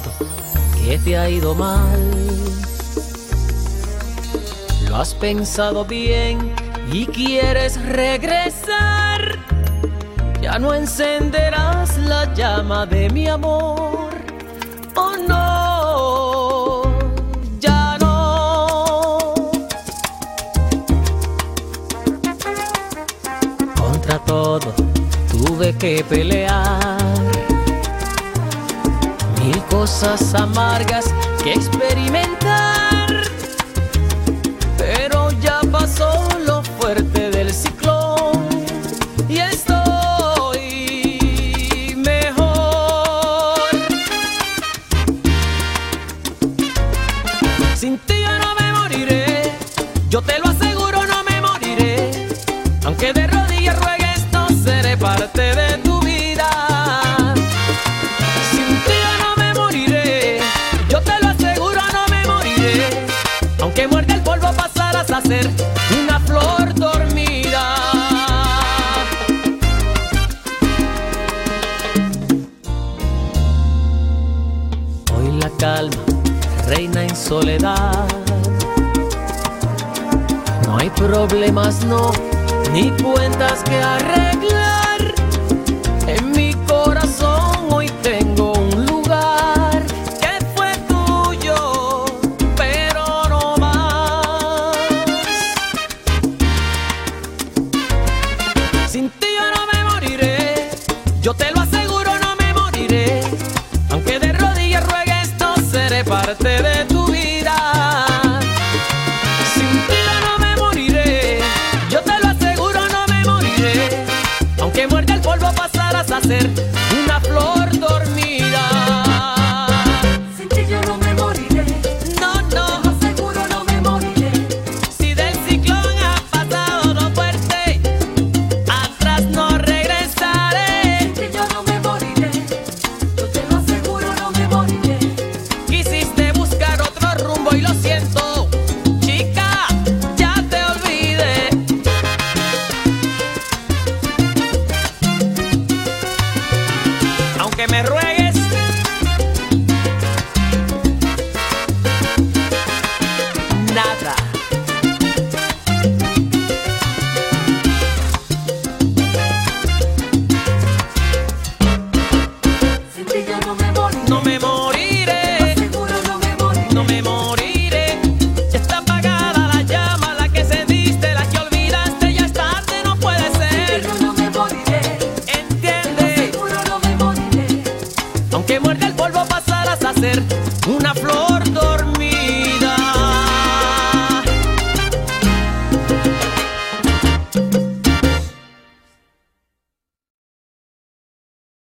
notado que te ha ido mal. Lo has pensado bien y quieres regresar. Ya no encenderás la llama de mi amor. Oh no, ya no. Contra todo tuve que pelear. Mil cosas amargas que experimentar. Pero ya pasó lo fuerte del ciclón y estoy mejor. Sin ti yo no me moriré, yo te lo aseguro, no me moriré. Aunque de rodillas ruegues, no seré parte de tu vida. Sin ti yo no me moriré, yo te lo aseguro, no me moriré. Aunque muerde el polvo pasarás a ser una flor dormida. Hoy la calma reina en soledad. No hay problemas, no, ni cuentas que arreglar. En mi corazón hoy tengo un lugar que fue tuyo, pero no más. Sin ti yo no me moriré, yo te lo aseguro, no me moriré. Aunque de rodillas ruegues, no seré parte de tu vida. Sin ti yo no me moriré, yo te lo aseguro, no me moriré. Aunque muerde el polvo pasarás a ser una flor dormida. Sin ti yo no me moriré, No, no, te lo aseguro, no me moriré. si del ciclón ha pasado lo fuerte, atrás no regresaré. Sin ti yo no me moriré, yo te lo aseguro, no me moriré. Quisiste buscar otro rumbo y lo siento, chica, ya te olvidé. Aunque me ruegues, nada. Sin ti yo no me moriré, No me moriré, aseguro, no me moriré. no me moriré. Ya está apagada la llama, la que encendiste, la que olvidaste. Ya es tarde, no puede Sin ti ser. yo no me moriré, Entiende, aseguro, no me moriré. aunque muerde el polvo pasarás a ser una flor dormida.